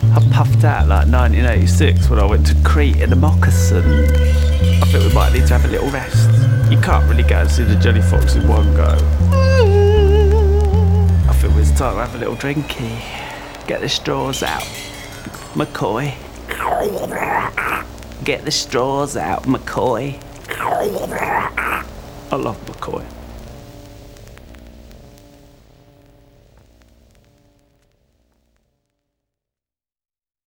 I puffed out like 1986 when I went to Crete in a moccasin. I think we might need to have a little rest. You can't really go and see the Jelly Fox in one go. I think it's time to have a little drinky. Get the straws out, McCoy. Get the straws out, McCoy. I love McCoy.